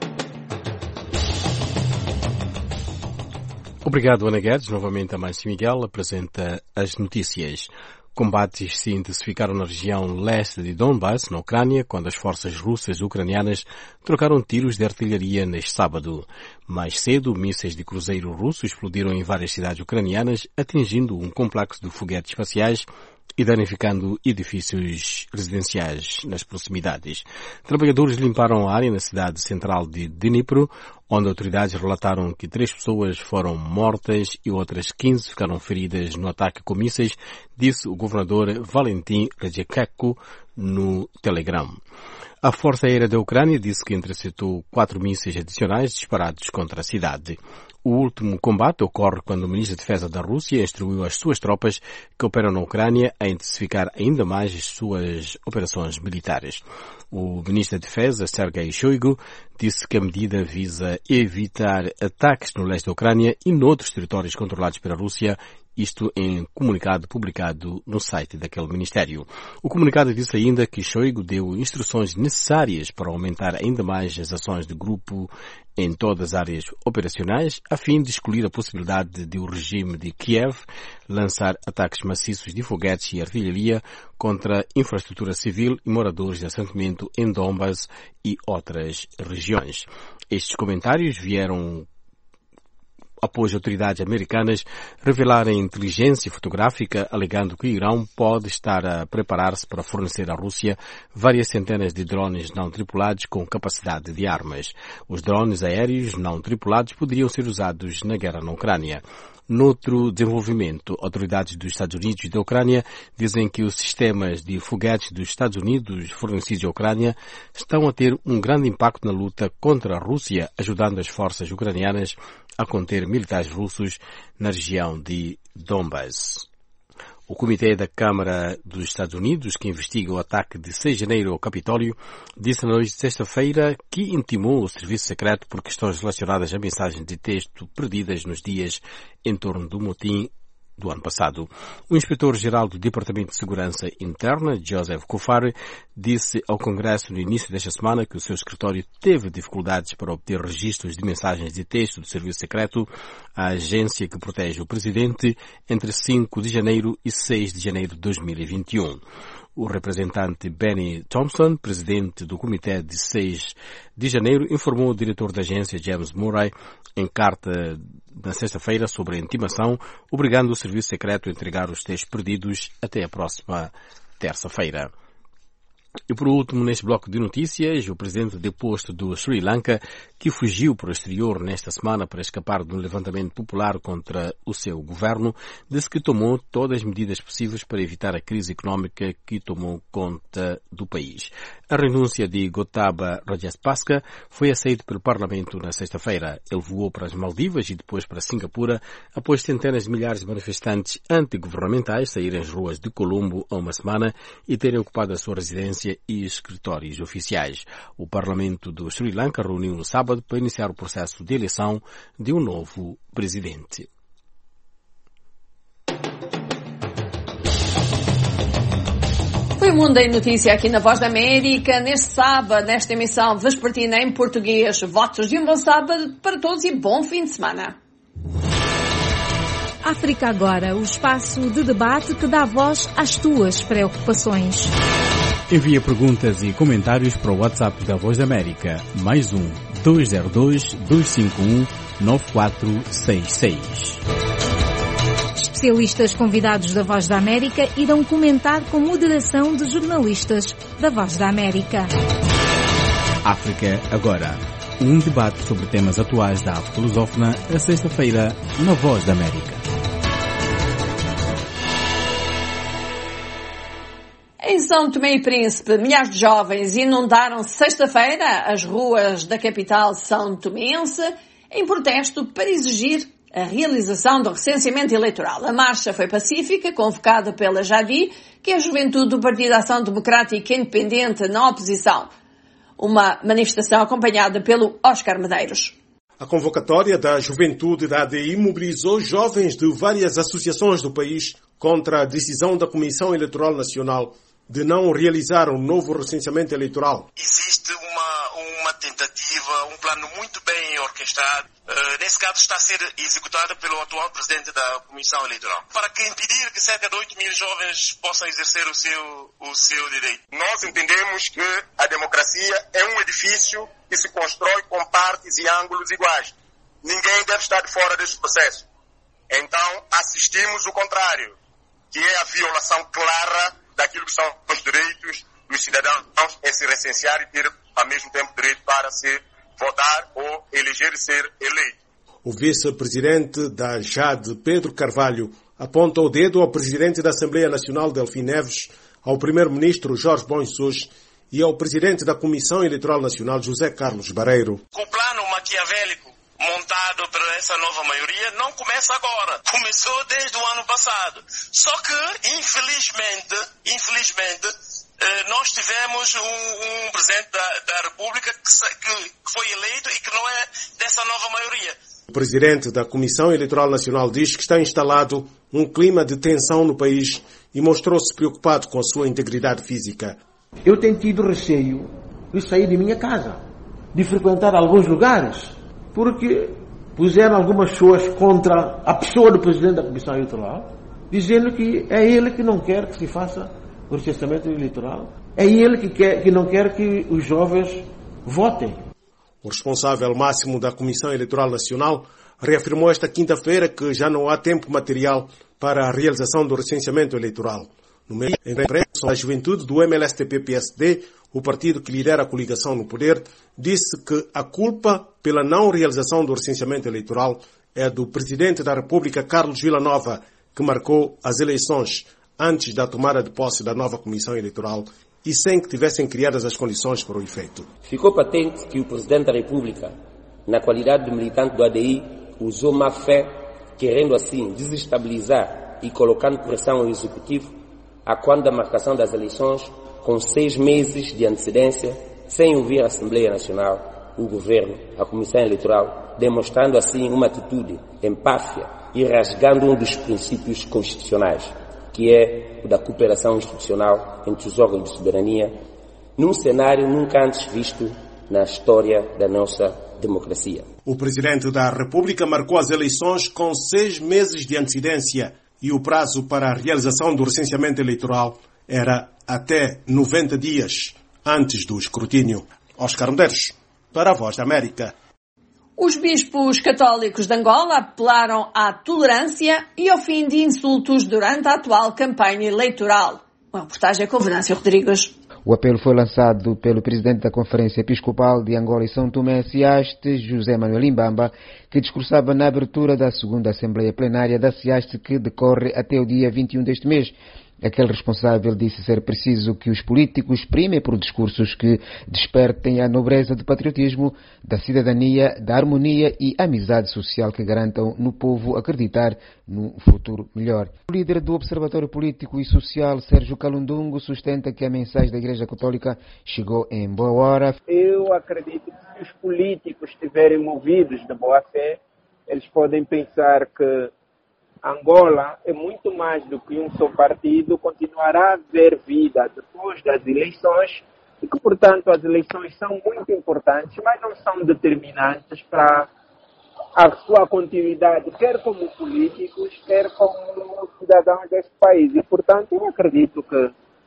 Obrigado, Ana Guedes. Novamente a Márcia Miguel apresenta as notícias. Combates se intensificaram na região leste de Donbass, na Ucrânia, quando as forças russas e ucranianas trocaram tiros de artilharia neste sábado. Mais cedo, mísseis de cruzeiro russo explodiram em várias cidades ucranianas, atingindo um complexo de foguetes espaciais e danificando edifícios residenciais nas proximidades. Trabalhadores limparam a área na cidade central de Dnipro, onde autoridades relataram que 3 pessoas foram mortas e outras 15 ficaram feridas no ataque com mísseis, disse o governador Valentin Radzhevko no Telegram. A Força Aérea da Ucrânia disse que interceptou 4 mísseis adicionais disparados contra a cidade. O último combate ocorre quando o ministro da Defesa da Rússia instruiu as suas tropas que operam na Ucrânia a intensificar ainda mais as suas operações militares. O ministro da Defesa, Sergei Shoigu, disse que a medida visa evitar ataques no leste da Ucrânia e noutros territórios controlados pela Rússia, isto em comunicado publicado no site daquele ministério. O comunicado disse ainda que Shoigu deu instruções necessárias para aumentar ainda mais as ações de grupo em todas as áreas operacionais, a fim de excluir a possibilidade de o regime de Kiev lançar ataques maciços de foguetes e artilharia contra infraestrutura civil e moradores de assentamento em Donbass e outras regiões. Estes comentários vieram após autoridades americanas revelarem inteligência fotográfica alegando que o Irão pode estar a preparar-se para fornecer à Rússia várias centenas de drones não tripulados com capacidade de armas. Os drones aéreos não tripulados poderiam ser usados na guerra na Ucrânia. Noutro desenvolvimento, autoridades dos Estados Unidos e da Ucrânia dizem que os sistemas de foguetes dos Estados Unidos fornecidos à Ucrânia estão a ter um grande impacto na luta contra a Rússia, ajudando as forças ucranianas a conter militares russos na região de Donbass. O Comitê da Câmara dos Estados Unidos, que investiga o ataque de 6 de janeiro ao Capitólio, disse na noite de sexta-feira que intimou o serviço secreto por questões relacionadas a mensagens de texto perdidas nos dias em torno do motim do ano passado. O inspetor-geral do Departamento de Segurança Interna, Joseph Kufari, disse ao Congresso no início desta semana que o seu escritório teve dificuldades para obter registros de mensagens de texto do Serviço Secreto, a agência que protege o presidente, entre 5 de janeiro e 6 de janeiro de 2021. O representante Benny Thompson, presidente do Comitê de 6 de janeiro, informou o diretor da agência, James Murray, em carta na sexta-feira sobre a intimação, obrigando o Serviço Secreto a entregar os textos perdidos até a próxima terça-feira. E por último, neste bloco de notícias, o presidente deposto do Sri Lanka, que fugiu para o exterior nesta semana para escapar de um levantamento popular contra o seu governo, disse que tomou todas as medidas possíveis para evitar a crise económica que tomou conta do país. A renúncia de Gotabaya Rajapaksa foi aceita pelo Parlamento na sexta-feira. Ele voou para as Maldivas e depois para Singapura, após centenas de milhares de manifestantes antigovernamentais saírem às ruas de Colombo há uma semana e terem ocupado a sua residência e escritórios oficiais. O Parlamento do Sri Lanka reuniu no sábado para iniciar o processo de eleição de um novo presidente. Foi o Mundo em Notícia aqui na Voz da América, neste sábado, nesta emissão vespertina em português. Votos de um bom sábado para todos e bom fim de semana. África Agora, o espaço de debate que dá voz às tuas preocupações. Envia perguntas e comentários para o WhatsApp da Voz da América, +1 202 251 9466. Especialistas convidados da Voz da América irão comentar com moderação de jornalistas da Voz da América. África Agora, um debate sobre temas atuais da África lusófona, a sexta-feira, na Voz da América. Em São Tomé e Príncipe, milhares de jovens inundaram sexta-feira as ruas da capital são tomense em protesto para exigir a realização do recenseamento eleitoral. A marcha foi pacífica, convocada pela JADI, que é a Juventude do Partido Ação Democrática Independente na oposição. Uma manifestação acompanhada pelo Oscar Medeiros. A convocatória da Juventude da ADI mobilizou jovens de várias associações do país contra a decisão da Comissão Eleitoral Nacional de não realizar um novo recenseamento eleitoral. Existe uma tentativa, um plano muito bem orquestrado, nesse caso está a ser executado pelo atual presidente da Comissão Eleitoral, para que impedir que cerca de 8 mil jovens possam exercer o seu direito. Nós entendemos que a democracia é um edifício que se constrói com partes e ângulos iguais. Ninguém deve estar de fora deste processo. Então, assistimos o contrário, que é a violação clara daquilo que são os direitos dos cidadãos em se recensear e ter, ao mesmo tempo, direito para se votar ou eleger e ser eleito. O vice-presidente da JAD, Pedro Carvalho, aponta o dedo ao presidente da Assembleia Nacional, Delfim Neves, ao primeiro-ministro Jorge Bonsouche e ao presidente da Comissão Eleitoral Nacional, José Carlos Barreiro. O plano maquiavélico montado por essa nova maioria não começa agora. Começou desde o ano passado. Só que, infelizmente, nós tivemos um presidente da República que foi eleito e que não é dessa nova maioria. O presidente da Comissão Eleitoral Nacional diz que está instalado um clima de tensão no país e mostrou-se preocupado com a sua integridade física. Eu tenho tido receio de sair de minha casa, de frequentar alguns lugares, porque puseram algumas pessoas contra a pessoa do presidente da Comissão Eleitoral, dizendo que é ele que não quer que se faça o recenseamento eleitoral, é ele que não quer que os jovens votem. O responsável máximo da Comissão Eleitoral Nacional reafirmou esta quinta-feira que já não há tempo material para a realização do recenseamento eleitoral. No meio da juventude do MLSTP-PSD, o partido que lidera a coligação no poder, disse que a culpa pela não realização do recenseamento eleitoral é do presidente da República, Carlos Villanova, que marcou as eleições antes da tomada de posse da nova Comissão Eleitoral e sem que tivessem criadas as condições para o efeito. Ficou patente que o presidente da República, na qualidade de militante do ADI, usou má fé, querendo assim desestabilizar e colocando pressão ao Executivo a quando da marcação das eleições, com 6 meses de antecedência, sem ouvir a Assembleia Nacional, o Governo, a Comissão Eleitoral, demonstrando assim uma atitude empáfia e rasgando um dos princípios constitucionais, que é o da cooperação institucional entre os órgãos de soberania, num cenário nunca antes visto na história da nossa democracia. O Presidente da República marcou as eleições com 6 meses de antecedência e o prazo para a realização do recenseamento eleitoral era até 90 dias antes do escrutínio. Oscar Medeiros, para a Voz da América. Os bispos católicos de Angola apelaram à tolerância e ao fim de insultos durante a atual campanha eleitoral. Uma reportagem com Venâncio Rodrigues. O apelo foi lançado pelo presidente da Conferência Episcopal de Angola e São Tomé e Ciaste, José Manuel Imbamba, que discursava na abertura da segunda Assembleia Plenária da Ciaste, que decorre até o dia 21 deste mês. Aquele responsável disse ser preciso que os políticos primem por discursos que despertem a nobreza do patriotismo, da cidadania, da harmonia e amizade social que garantam no povo acreditar num futuro melhor. O líder do Observatório Político e Social, Sérgio Calundungo, sustenta que a mensagem da Igreja Católica chegou em boa hora. Eu acredito que se os políticos estiverem movidos de boa fé, eles podem pensar que Angola é muito mais do que um só partido, continuará a haver vida depois das eleições e que, portanto, as eleições são muito importantes, mas não são determinantes para a sua continuidade, quer como políticos, quer como cidadãos deste país. E, portanto, eu acredito que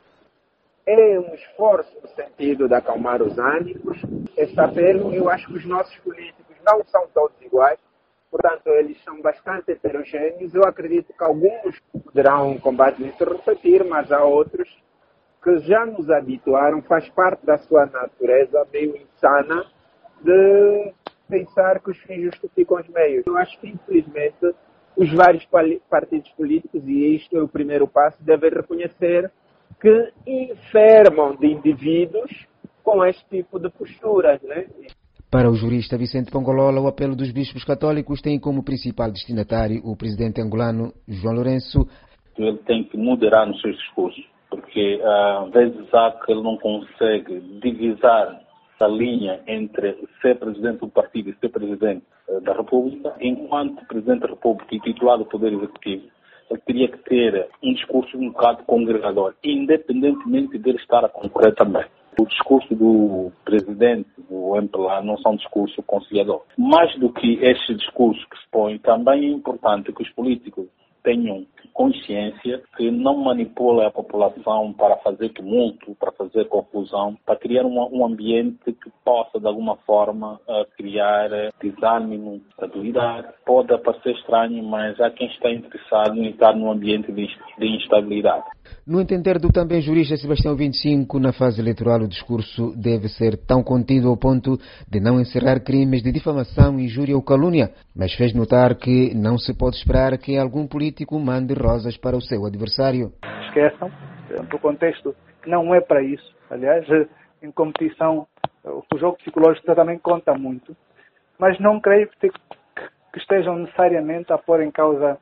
é um esforço no sentido de acalmar os ânimos. Esse apelo, eu acho que os nossos políticos não são todos iguais. Portanto, eles são bastante heterogêneos. Eu acredito que alguns poderão, com base nisso, repetir, mas há outros que já nos habituaram, faz parte da sua natureza meio insana de pensar que os fins justificam os meios. Eu acho que, infelizmente, os vários partidos políticos, e isto é o primeiro passo, devem reconhecer que enfermam de indivíduos com este tipo de posturas, né? Para o jurista Vicente Pongolola, o apelo dos bispos católicos tem como principal destinatário o presidente angolano João Lourenço. Ele tem que moderar nos seus discursos, porque às vezes há que ele não consegue divisar a linha entre ser presidente do partido e ser presidente da República. Enquanto presidente da República e titular do Poder Executivo, ele teria que ter um discurso um bocado congregador, independentemente dele estar a concorrer também. O discurso do presidente do MPLA não são discurso conciliador. Mais do que este discurso que se põe, também é importante que os políticos tenham consciência que não manipula a população para fazer tumulto, para fazer confusão, para criar um ambiente que possa, de alguma forma, criar desânimo, estabilidade. Pode parecer estranho, mas há quem está interessado em estar num ambiente de instabilidade. No entender do também jurista Sebastião 25, na fase eleitoral o discurso deve ser tão contido ao ponto de não encerrar crimes de difamação, injúria ou calúnia, mas fez notar que não se pode esperar que algum político mande rosas para o seu adversário. Esqueçam, do contexto, não é para isso. Aliás, em competição, o jogo psicológico também conta muito, mas não creio que estejam necessariamente a pôr em causa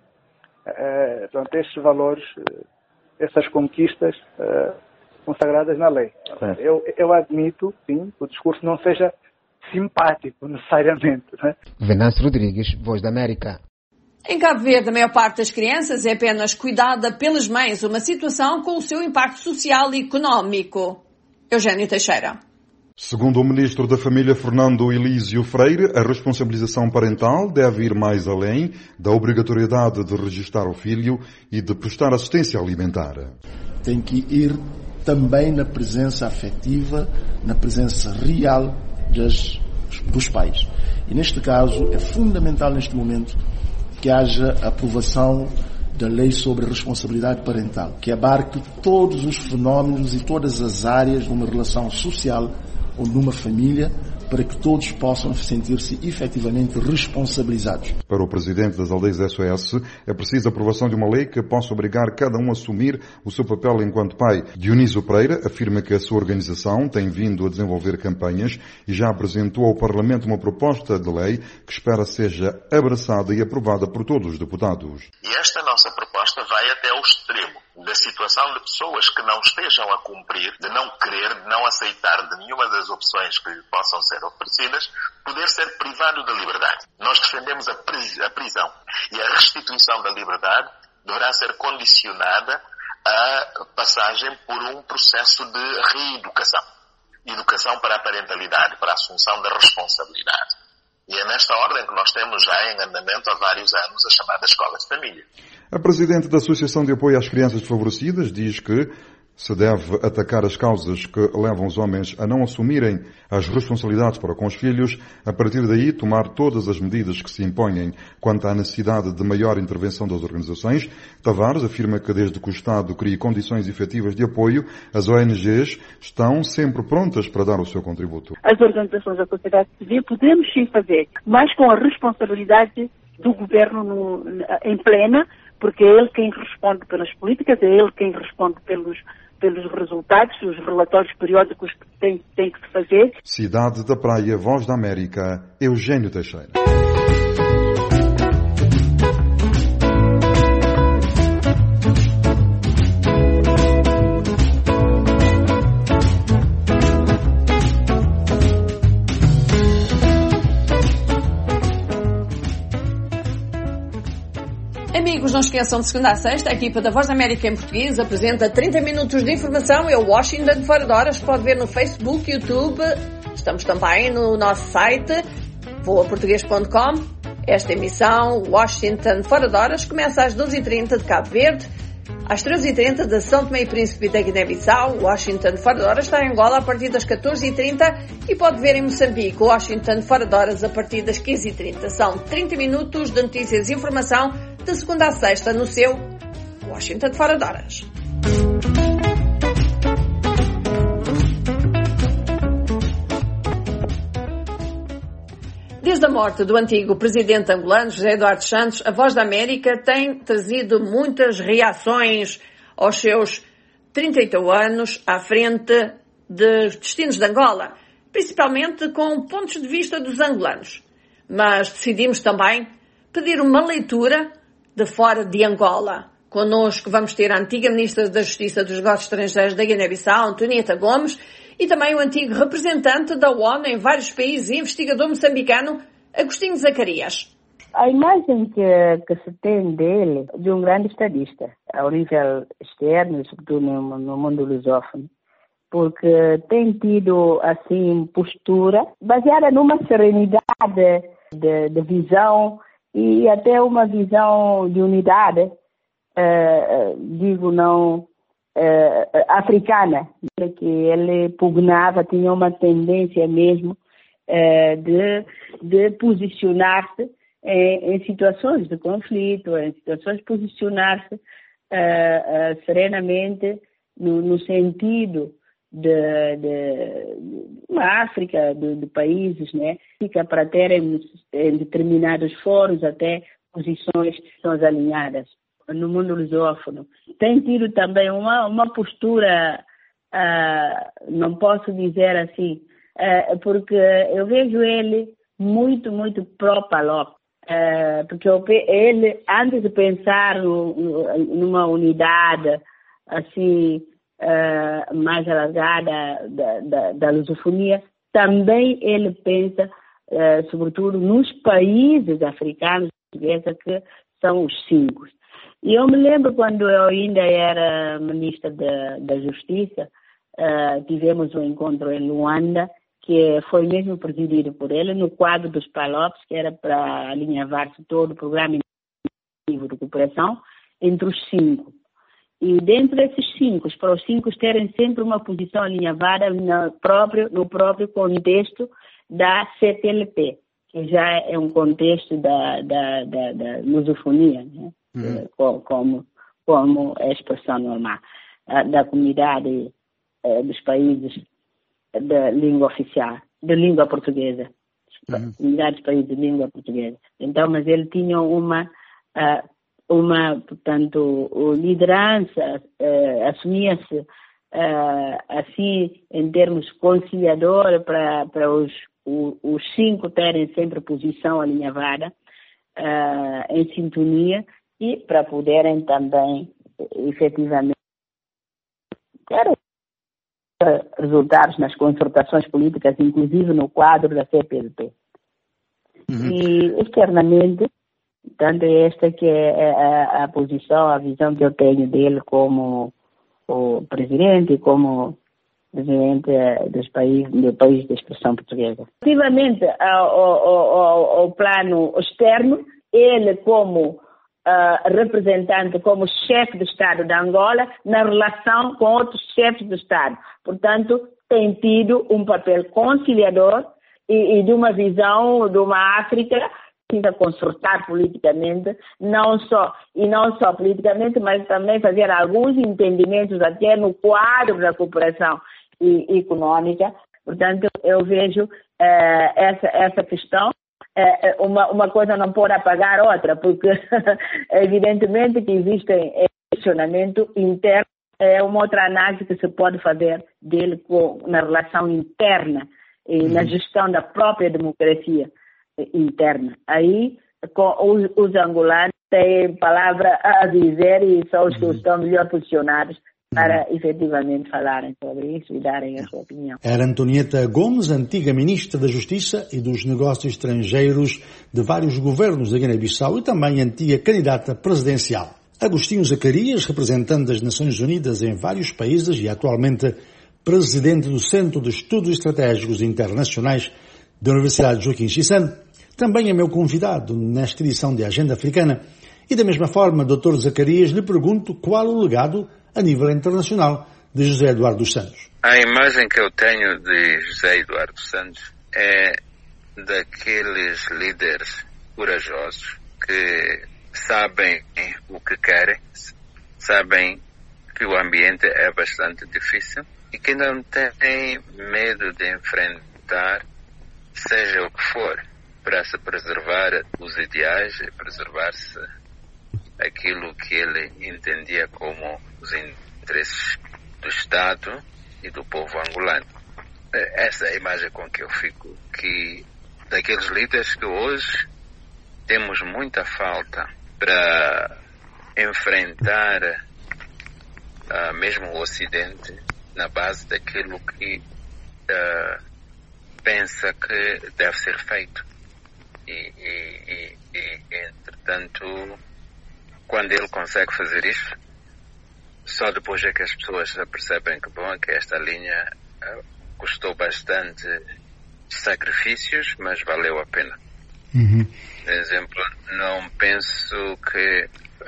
estes valores, essas conquistas consagradas na lei. Eu admito, sim, que o discurso não seja simpático necessariamente. Né? Venâncio Rodrigues, Voz da América. Em Cabo Verde, a maior parte das crianças é apenas cuidada pelas mães, uma situação com o seu impacto social e económico. Eugênio Teixeira. Segundo o ministro da Família, Fernando Elísio Freire, a responsabilização parental deve ir mais além da obrigatoriedade de registrar o filho e de prestar assistência alimentar. Tem que ir também na presença afetiva, na presença real dos pais. E neste caso é fundamental neste momento que haja aprovação da lei sobre a responsabilidade parental, que abarque todos os fenómenos e todas as áreas de uma relação social ou numa família, para que todos possam sentir-se efetivamente responsabilizados. Para o presidente das Aldeias SOS, é preciso a aprovação de uma lei que possa obrigar cada um a assumir o seu papel enquanto pai. Dionísio Pereira afirma que a sua organização tem vindo a desenvolver campanhas e já apresentou ao Parlamento uma proposta de lei que espera seja abraçada e aprovada por todos os deputados. E esta nossa proposta vai até ao extremo da situação de pessoas que não estejam a cumprir, de não querer, de não aceitar de nenhuma das opções que lhe possam ser oferecidas, poder ser privado da liberdade. Nós defendemos a prisão e a restituição da liberdade deverá ser condicionada à passagem por um processo de reeducação. Educação para a parentalidade, para a assunção da responsabilidade. E é nesta ordem que nós temos já em andamento há vários anos a chamada Escola de Família. A presidente da Associação de Apoio às Crianças Desfavorecidas diz que Se deve atacar as causas que levam os homens a não assumirem as responsabilidades para com os filhos, a partir daí tomar todas as medidas que se impõem quanto à necessidade de maior intervenção das organizações. Tavares afirma que desde que o Estado crie condições efetivas de apoio, as ONGs estão sempre prontas para dar o seu contributo. As organizações da sociedade civil podemos sim fazer, mas com a responsabilidade do governo em plena, porque é ele quem responde pelas políticas, é ele quem responde pelos resultados, os relatórios periódicos que tem que se fazer. Cidade da Praia, Voz da América, Eugênio Teixeira. Amigos, não esqueçam de segunda a sexta, a equipa da Voz da América em português apresenta 30 minutos de informação. É o Washington Fora de Horas, pode ver no Facebook, YouTube. Estamos também no nosso site, voaportugues.com. Esta emissão, Washington Fora de Horas, começa às 12h30 de Cabo Verde, às 13h30 de São Tomé e Príncipe da Guiné-Bissau. Washington Fora de Horas está em Angola a partir das 14h30 e pode ver em Moçambique Washington Fora de Horas a partir das 15h30. São 30 minutos de notícias e informação de segunda a sexta no seu Washington Fora de Horas. Desde a morte do antigo presidente angolano, José Eduardo Santos, a Voz da América tem trazido muitas reações aos seus 38 anos à frente dos destinos de Angola, principalmente com pontos de vista dos angolanos. Mas decidimos também pedir uma leitura de fora de Angola. Connosco vamos ter a antiga Ministra da Justiça dos Negócios Estrangeiros da Guiné-Bissau, Antonieta Gomes, e também o antigo representante da ONU em vários países e investigador moçambicano, Agostinho Zacarias. A imagem que se tem dele, de um grande estadista, ao nível externo, sobretudo no mundo lusófono, porque tem tido, assim, postura baseada numa serenidade de visão e até uma visão de unidade, africana, que ele pugnava, tinha uma tendência mesmo de posicionar-se em situações de conflito, em situações de posicionar-se serenamente no sentido de uma África, de países, né, fica para terem em determinados fóruns até posições alinhadas. No mundo lusófono tem tido também uma postura, não posso dizer assim, porque eu vejo ele muito pró-PALOP, porque ele, antes de pensar numa unidade assim mais alargada da lusofonia, também ele pensa sobretudo nos países africanos que são os 5. E eu me lembro quando eu ainda era ministra da Justiça, tivemos um encontro em Luanda, que foi mesmo presidido por ele, no quadro dos PALOPs, que era para alinhavar-se todo o programa de cooperação entre os 5. E dentro desses 5, para os 5 terem sempre uma posição alinhavada no próprio contexto da CTLP, que já é um contexto da lusofonia, né? Como é a expressão normal da comunidade dos países da língua oficial, da língua portuguesa, comunidades de países de língua portuguesa. Então, mas ele tinha uma portanto, liderança, assumia-se assim em termos conciliador para os 5 terem sempre posição alinhavada, em sintonia, e para poderem também, efetivamente, resultados nas concertações políticas, inclusive no quadro da CPLP. E, externamente, tanto esta que é a posição, a visão que eu tenho dele como o presidente e como presidente do país de expressão portuguesa. Relativamente ao plano externo, ele como representante como chefe de Estado de Angola na relação com outros chefes de Estado. Portanto, tem tido um papel conciliador e de uma visão de uma África que precisa consultar politicamente, não só politicamente, mas também fazer alguns entendimentos até no quadro da cooperação econômica. Portanto, eu vejo essa questão. Uma coisa não pode apagar outra, porque evidentemente que existem questionamento interno, é uma outra análise que se pode fazer dele na relação interna e na gestão da própria democracia interna. Aí os angolanos têm palavra a dizer e são os que estão melhor posicionados para efetivamente falarem sobre isso e darem a sua opinião. Era Antonieta Gomes, antiga Ministra da Justiça e dos Negócios Estrangeiros de vários governos da Guiné-Bissau e também antiga candidata presidencial. Agostinho Zacarias, representante das Nações Unidas em vários países e atualmente presidente do Centro de Estudos Estratégicos Internacionais da Universidade Joaquim Chissano, também é meu convidado nesta edição de Agenda Africana. E da mesma forma, Dr. Zacarias, lhe pergunto qual o legado a nível internacional de José Eduardo dos Santos. A imagem que eu tenho de José Eduardo dos Santos é daqueles líderes corajosos que sabem o que querem, sabem que o ambiente é bastante difícil e que não têm medo de enfrentar seja o que for para se preservar os ideais e preservar-se aquilo que ele entendia como os interesses do Estado e do povo angolano. Essa é a imagem com que eu fico, que daqueles líderes que hoje temos muita falta para enfrentar mesmo o Ocidente na base daquilo que pensa que deve ser feito. E entretanto, quando ele consegue fazer isso, só depois é que as pessoas percebem que esta linha custou bastante sacrifícios, mas valeu a pena. Por exemplo, não penso que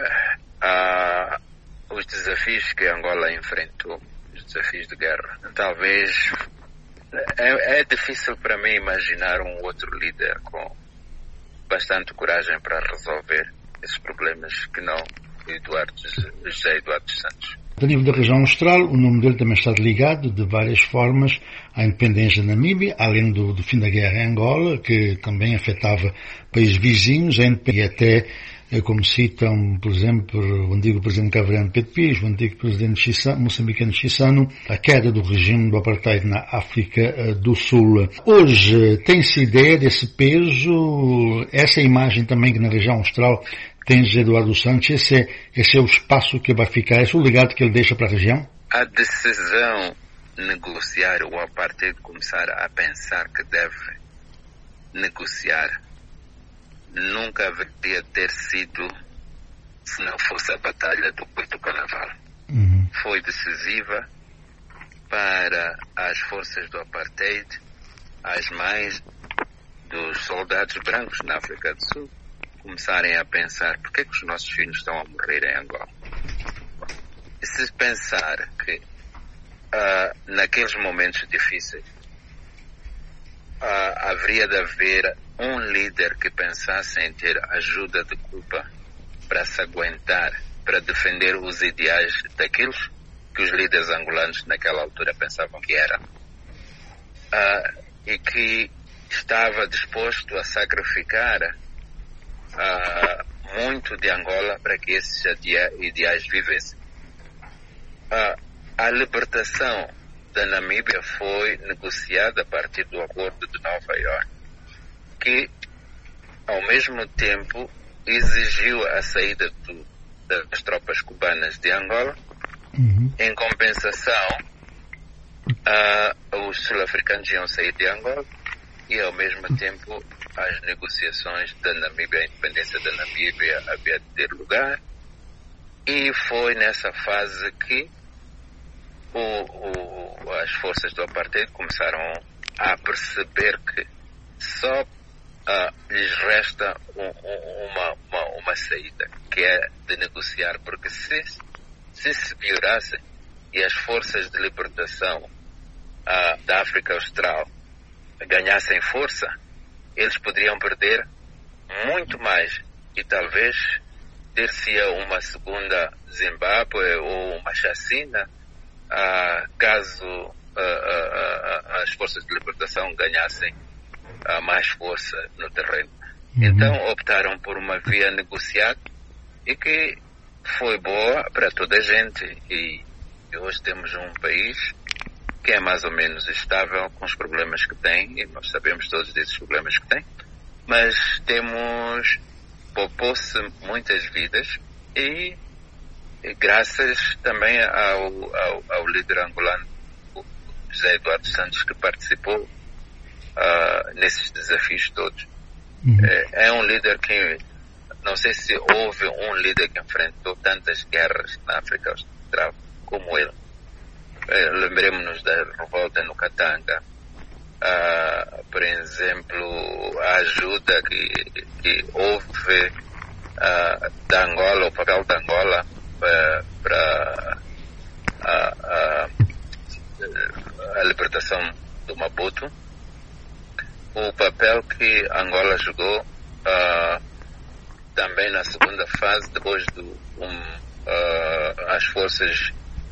os desafios que Angola enfrentou, os desafios de guerra, talvez é difícil para mim imaginar um outro líder com bastante coragem para resolver esses problemas que não José Eduardo dos Santos. A nível da região austral, o nome dele também está ligado de várias formas à independência da Namíbia, além do fim da guerra em Angola, que também afetava países vizinhos, e até, como citam, por exemplo, o antigo presidente cabo-verdiano Pedro Pires, o antigo presidente moçambicano Chissano, a queda do regime do apartheid na África do Sul. Hoje, tem-se ideia desse peso, essa imagem também que na região austral tem José Eduardo dos Santos, esse é o espaço que vai ficar, esse é o legado que ele deixa para a região? A decisão de negociar o apartheid, começar a pensar que deve negociar, nunca haveria ter sido se não fosse a batalha do Cuito Canaval. Foi decisiva para as forças do apartheid, as mães dos soldados brancos na África do Sul, começarem a pensar por que os nossos filhos estão a morrer em Angola. E se pensar que naqueles momentos difíceis haveria de haver um líder que pensasse em ter ajuda de culpa para se aguentar, para defender os ideais daqueles que os líderes angolanos naquela altura pensavam que eram, e que estava disposto a sacrificar muito de Angola para que esses ideais vivessem. A libertação da Namíbia foi negociada a partir do Acordo de Nova Iorque, que ao mesmo tempo exigiu a saída das tropas cubanas de Angola. Em compensação, os sul-africanos iam sair de Angola e ao mesmo tempo as negociações da Namíbia, a independência da Namíbia havia de ter lugar, e foi nessa fase que as forças do apartheid começaram a perceber que só lhes resta uma saída, que é de negociar, porque se piorasse e as forças de libertação da África Austral ganhassem força, eles poderiam perder muito mais e talvez ter-se-ia uma segunda Zimbábue ou uma chacina caso as forças de libertação ganhassem mais força no terreno. Então optaram por uma via negociada e que foi boa para toda a gente, e hoje temos um país que é mais ou menos estável com os problemas que tem, e nós sabemos todos desses problemas que tem, mas poupou-se muitas vidas e graças também ao líder angolano José Eduardo Santos, que participou nesses desafios todos. É um líder que, não sei se houve um líder que enfrentou tantas guerras na África Austral como ele. Lembremos-nos da revolta no Katanga, por exemplo, a ajuda que houve da Angola, o papel da Angola para a libertação do Maputo, o papel que Angola jogou também na segunda fase, depois as forças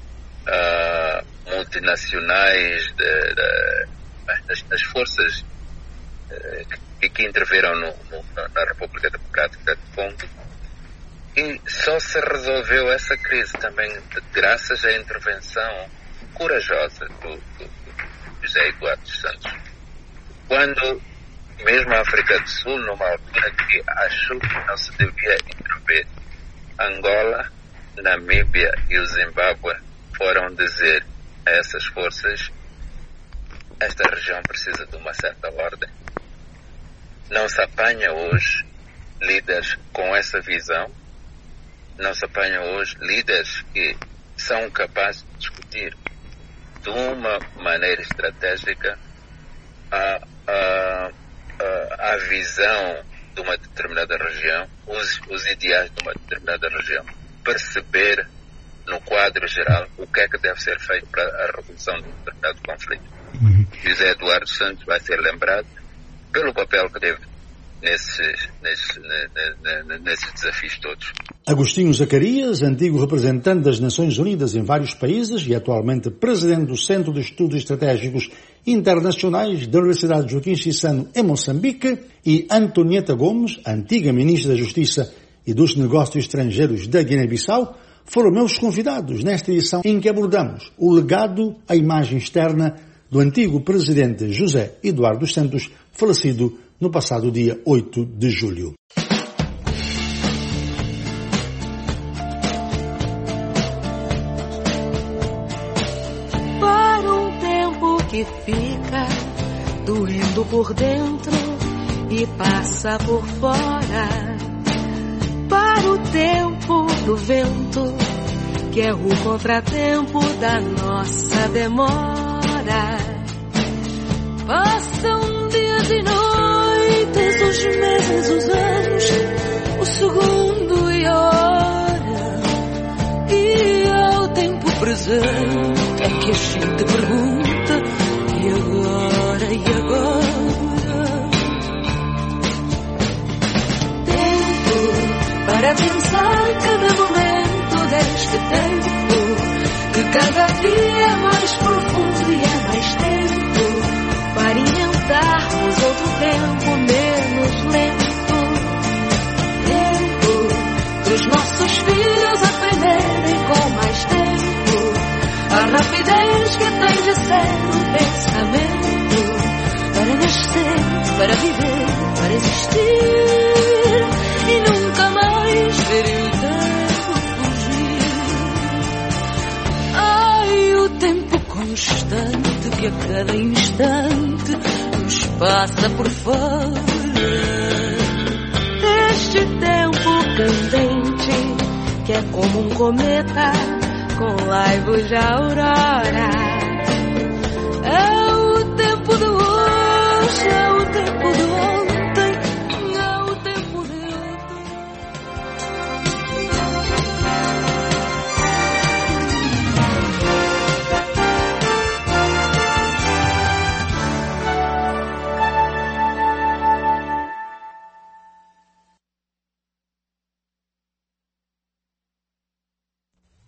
multinacionais das forças que interviram na República Democrática do Congo, e só se resolveu essa crise também graças à intervenção corajosa do José Eduardo Santos, quando mesmo a África do Sul, numa altura que achou que não se devia intervir, Angola, Namíbia e o Zimbábue foram dizer a essas forças: esta região precisa de uma certa ordem. Não se apanha hoje líderes com essa visão, não se apanha hoje líderes que são capazes de discutir de uma maneira estratégica a visão de uma determinada região, os ideais de uma determinada região, perceber no quadro geral o que é que deve ser feito para a resolução de um determinado conflito. José Eduardo Santos vai ser lembrado pelo papel que teve nesses desafios todos. Agostinho Zacarias, antigo representante das Nações Unidas em vários países e atualmente presidente do Centro de Estudos Estratégicos Internacionais da Universidade Joaquim Chissano em Moçambique, e Antonieta Gomes, antiga ministra da Justiça e dos Negócios Estrangeiros da Guiné-Bissau, foram meus convidados nesta edição em que abordamos o legado, a imagem externa do antigo presidente José Eduardo Santos, falecido no passado dia 8 de julho. Para um tempo que fica doendo por dentro e passa por fora, para o tempo do vento, que é o contratempo da nossa demora. Passam dias e noites, os meses, os anos, o segundo e a hora, e ao tempo presente é que a gente pergunta: e agora, e agora? Tempo para pensar cada momento deste tempo, que cada dia é mais profundo e é mais tempo para inventarmos outro tempo menos lento. Tempo dos nossos filhos aprenderem com mais tempo a rapidez que tem de ser um pensamento, para nascer, para viver, para existir e nunca mais ver o tempo fugir. Ai, o tempo constante que a cada instante nos passa por fora. Este tempo candente que é como um cometa com laivos de aurora. É o tempo do hoje, é o tempo do ontem,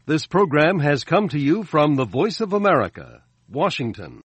This program has come to you from the Voice of America, Washington.